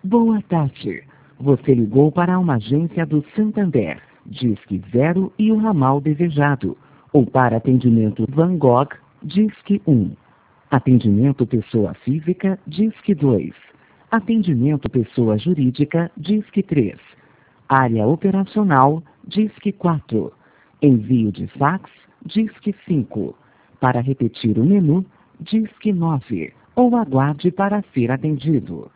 Boa tarde. Você ligou para uma agência do Santander, Disque 0 e o ramal desejado. Ou para atendimento Van Gogh, Disque 1. Atendimento pessoa física, Disque 2. Atendimento pessoa jurídica, Disque 3. Área operacional, Disque 4. Envio de fax, Disque 5. Para repetir o menu, Disque 9. Ou aguarde para ser atendido.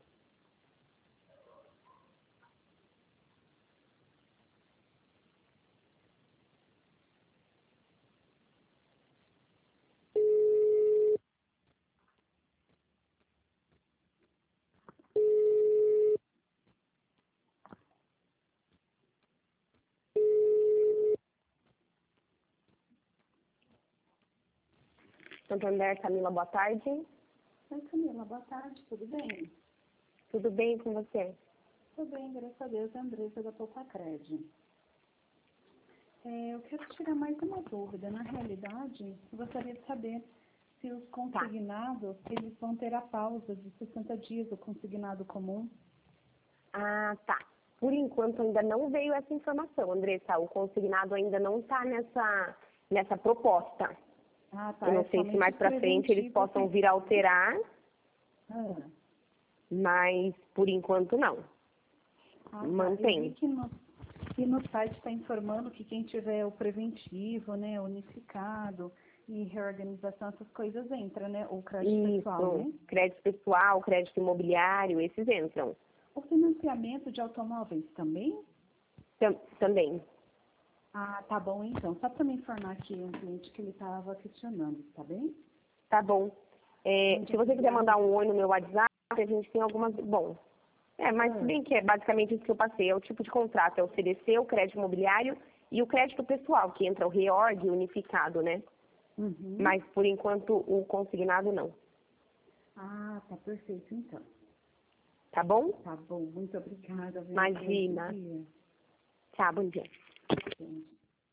Santander, Camila, boa tarde. Oi, Camila, boa tarde, tudo bem? Tudo bem com você? Tudo bem, graças a Deus, é a Andressa da Poucacred. Eu quero tirar mais uma dúvida. Na realidade, eu gostaria de saber se os consignados, eles vão ter a pausa de 60 dias, o consignado comum. Ah, tá. Por enquanto ainda não veio essa informação, Andressa. O consignado ainda não está nessa proposta. Ah, tá. Eu não sei se mais para frente eles possam vir a alterar, mas por enquanto não. Ah, tá. Mantém. Eu vi que no site está informando que quem tiver o preventivo, né, unificado e reorganização, essas coisas entram, né? O crédito pessoal, né? Crédito pessoal, crédito imobiliário, esses entram. O financiamento de automóveis também? Também. Ah, tá bom então. Só para me informar aqui um cliente que ele estava questionando, tá bem? Tá bom. Se você quiser mandar um oi no meu WhatsApp, a gente tem algumas... Bom, mas se bem que é basicamente isso que eu passei. É o tipo de contrato, é o CDC, o crédito imobiliário e o crédito pessoal, que entra o reorg unificado, né? Uhum. Mas, por enquanto, o consignado não. Ah, tá perfeito então. Tá bom? Tá bom, muito obrigada. Imagina. Tchau, bom dia. Gente.